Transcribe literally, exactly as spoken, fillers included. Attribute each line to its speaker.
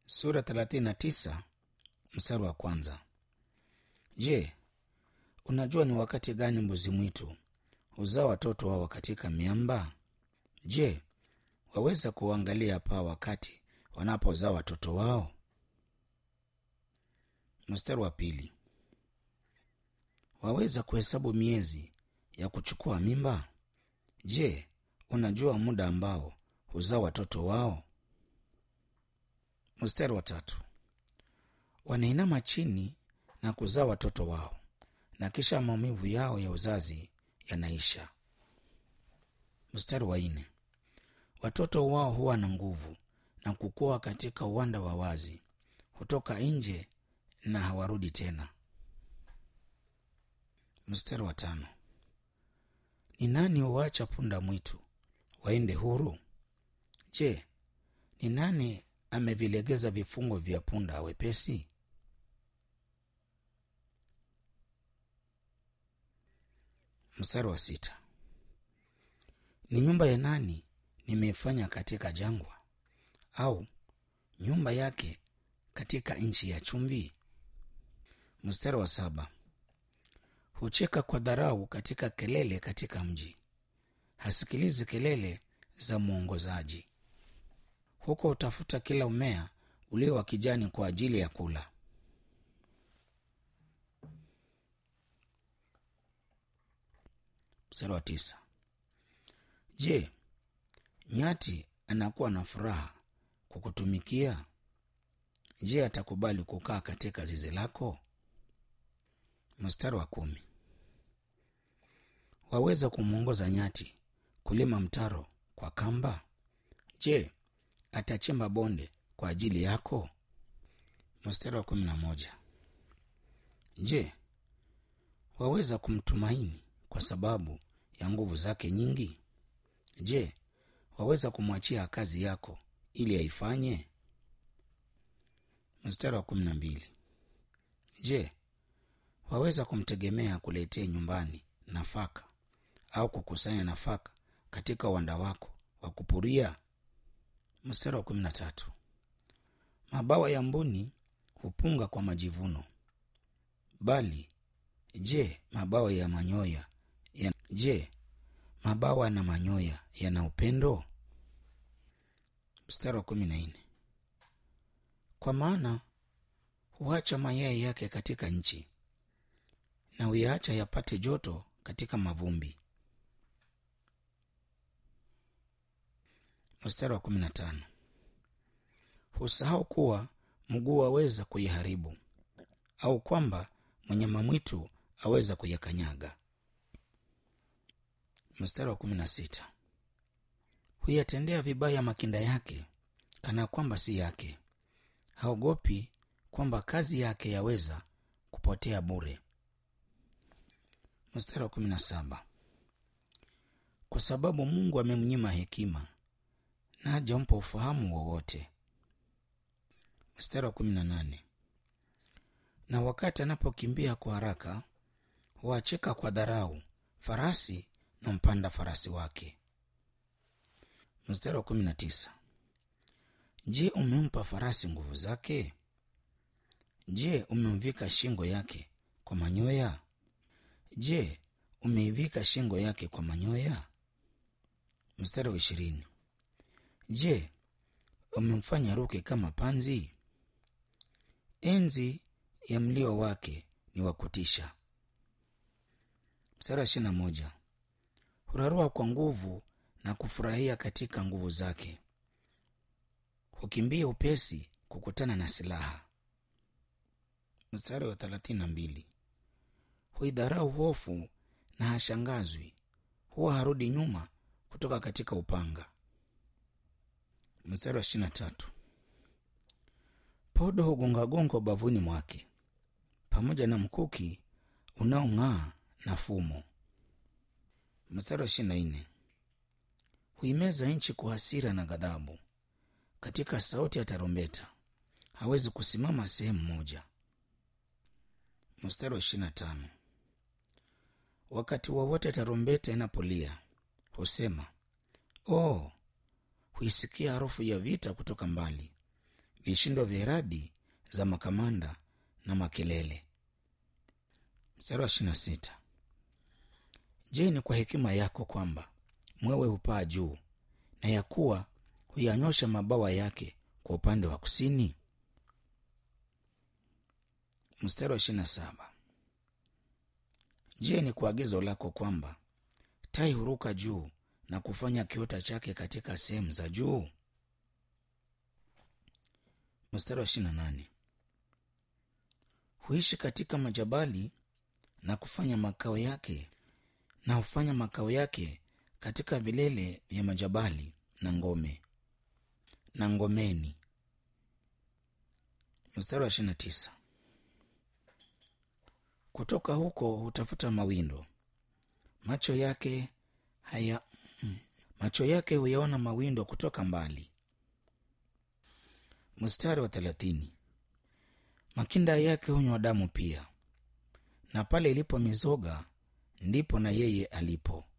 Speaker 1: Sura thelathini na tisa mstari wa kwanza. Je, unajua ni wakati gani mbuzi mwitu huzaa watoto wao katika miamba? Je, waweza kuangalia paa wakati wanapozaa watoto wao? Mstari wa pili. Waweza kuhesabu miezi ya kuchukua mimba? Je, unajua muda ambao huzaa watoto wao? Mstari wa tatu. Wanainama chini na kuzaa watoto wao, na kisha maumivu yao ya uzazi yanaisha. Mstari wa nne. Watoto wao huwa na nguvu na kukua katika uwanda wa wazi, hutoka nje na hawarudi tena. Mstari wa tano. Ni nani huacha punda mwitu waende huru? Je, ni nani amevilegeza vifungo vya punda wepesi? Mstari wa sita. Ni nyumba ya nani nimeifanya katika jangwa, au nyumba yake katika nchi ya chumvi? Mstari wa saba. Hucheka kwa dharau katika kelele katika mji, hasikilizi kelele za mwongozaji. Huko utafuta kila mmea ulio wa kijani kwa ajili ya kula. Mstari wa tisa. Je, nyati anakuwa na furaha kukutumikia? Je, atakubali kukaa katika zizi lako? Mstari wa kumi. Waweza kumwongoza nyati kulima mtaro kwa kamba? Je, atachimba bonde kwa ajili yako? Mstari wa kumi na moja. Je, waweza kumtumaini kwa sababu ya nguvu zake nyingi? Je, waweza kumwachia kazi yako ili aifanye? Mstari wa kumi na mbili. Je, waweza kumtegemea kuletee nyumbani nafaka, au kukusanya nafaka katika uwanda wako wa kupuria? Mstari wa kumi na tatu. Mabawa ya mbuni hupunga kwa majivuno, bali je, mabawa ya manyoya ya, je, mabawa na manyoya yana upendo? Mstari wa kumi na nne. Kwa maana huacha mayai yake katika nchi, na huyaacha yapate joto katika mavumbi. Mstari wa kumi na tano. Husahau kuwa mguu aweza kuiharibu, au kwamba mnyama mwitu aweza kuyakanyaga. Mstari wa kumi na sita. Huyatendea vibaya makinda yake kana kwamba si yake, haogopi kwamba kazi yake yaweza kupotea bure. Mstari wa kumi na saba. Kwa sababu Mungu amemnyima hekima na hajampa ufahamu wowote. Mstari wa kumi na nane. Na wakati anapokimbia kwa haraka, huacheka kwa dharau farasi na mpanda farasi wake. Mstari wa kumi na tisa. Je, umempa farasi nguvu zake? Je, umemvika shingo yake kwa manyoya? Je, umeivika shingo yake kwa manyoya? Mstari wa ishirini. Je, umemfanya ruke kama panzi? Enzi ya mlio wake ni wa kutisha. Mstari wa ishirini na moja. Hurarua kwa nguvu na kufurahia katika nguvu zake, hukimbia upesi kukutana na silaha. Mstari wa thelathini na mbili. Huidharau hofu na hashangazwi, huwa harudi nyuma kutoka katika upanga. Mstari wa ishirini na tatu. Podo hugongagonga ubavuni mwake, pamoja na mkuki unaong'aa na fumo. Mstari wa ishirini na nne. Huimeza nchi kwa hasira na ghadhabu, katika sauti ya tarumbeta hawezi kusimama sehemu moja. Mstari wa ishirini na tano. Wakati wowote tarumbeta inapolia husema, oh, huisikia harufu ya vita kutoka mbali, vishindo vya radi za makamanda na makelele. Mstari wa ishirini na sita. Je, ni kwa hekima yako kwamba mwewe hupaa juu, na ya kuwa huyanyosha mabawa yake kwa upande wa kusini? Mstari wa ishirini na saba. Je, ni kwa agizo lako kwamba tai huruka juu na kufanya kiota chake katika sehemu za juu? Mstari wa ishirini na nane. Huishi katika majabali na kufanya makao yake na hufanya makao yake katika vilele vya majabali na ngome na ngomeni. Mstari wa ishirini na tisa. Kutoka huko hutafuta mawindo, macho yake haya macho yake huyaona mawindo kutoka mbali. Mstari wa thelathini. Makinda yake hunywa damu pia, na pale ilipo mizoga ndipo na yeye alipo.